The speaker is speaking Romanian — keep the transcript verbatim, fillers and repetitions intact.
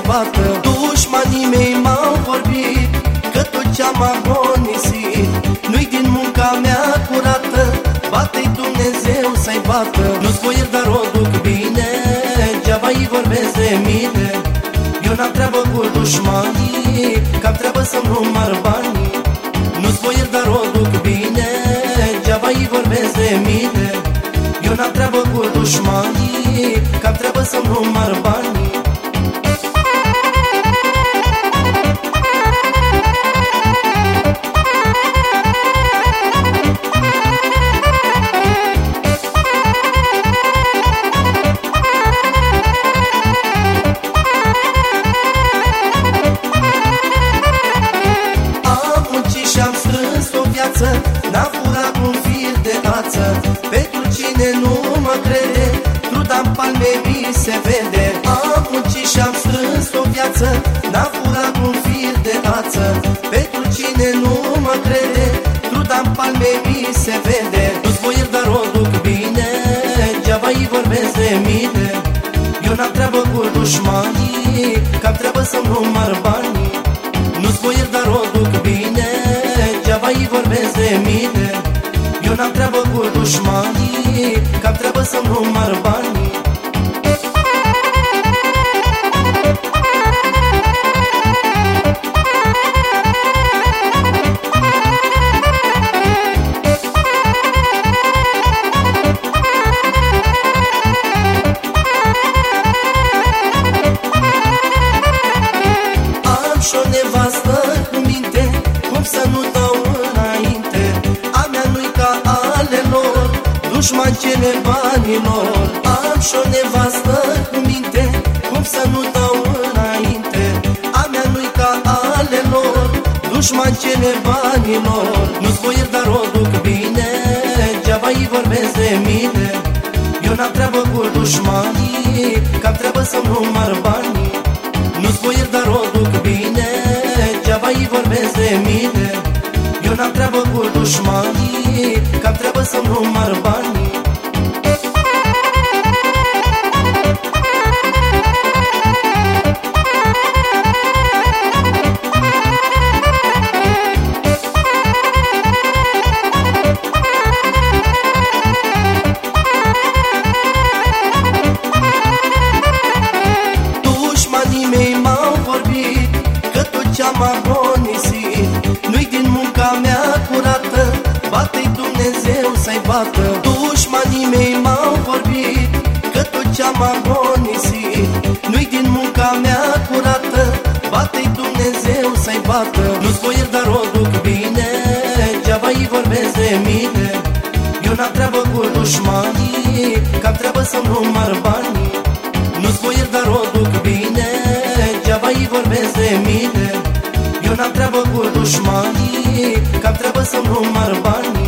bată. Dușmanii mei m-au vorbit că tot ce-am agonisit nu-i din munca mea curată. Bate-i Dumnezeu să-i bată. Nu-ți voi ierta, o duc bine, geaba-i vorbesc de mine. Eu n-am treabă cu dușmanii, că-am treabă să-mi număr banii. Nu-ți voi ierta, o duc bine, geaba-i vorbesc de mine. Eu n-am treabă cu dușmanii, că-am treabă să-mi număr banii. N-am furat un fir de ață, pentru cine nu mă crede, truda-n palme mi se vede. Am muncit și-am strâns o viață, n-am furat un fir de ață, pentru cine nu mă crede, truda-n palme mi se vede. Nu-ți voi ierta, o duc bine, geaba-i vorbesc de mine. Eu n-am treabă cu dușmanii, că-am treabă să-mi număr banii. Nu-ți voi ierta, o duc bine, geaba-i vorbesc de mine. Eu n-am treabă cu dușmanii, că-am treabă să-mi număr banii. Am și-o nevastă cu minte, cum să nu dau înainte. A mea nu-i ca ale lor, dușman cele banilor. Am și-o nevastă cu minte, cum să nu dau înainte. A mea nu-i ca ale lor, dușman cele banilor. Nu-ți voi ierta, o duc bine, geaba-i vorbesc de mine. Eu n-am treabă cu dușmanii, că-am treabă să-mi număr banii. Nu-ți voi ierta, o duc bine, geaba-i vorbesc de mine. Eu n-am treabă cu dușmanii, că-am treabă să-mi număr banii. Dușmanii mei m-au vorbit că tot ce-am agonisit nu-i din munca mea curată. Bate-i Dumnezeu să-i bată. Dușmanii mei m-au vorbit că tot ce-am agonisit nu-i din munca mea curată. Bate-i Dumnezeu să-i bată. Nu-ți voi ierta, o duc bine, geaba-i vorbesc de mine. Eu n-am treabă cu dușmanii, că-am treabă să-mi număr banii. Nu-ți voi ierta, o duc bine, geaba-i vorbesc de mine. Eu n-am treabă cu dușmanii, că-am treabă să-mi număr banii.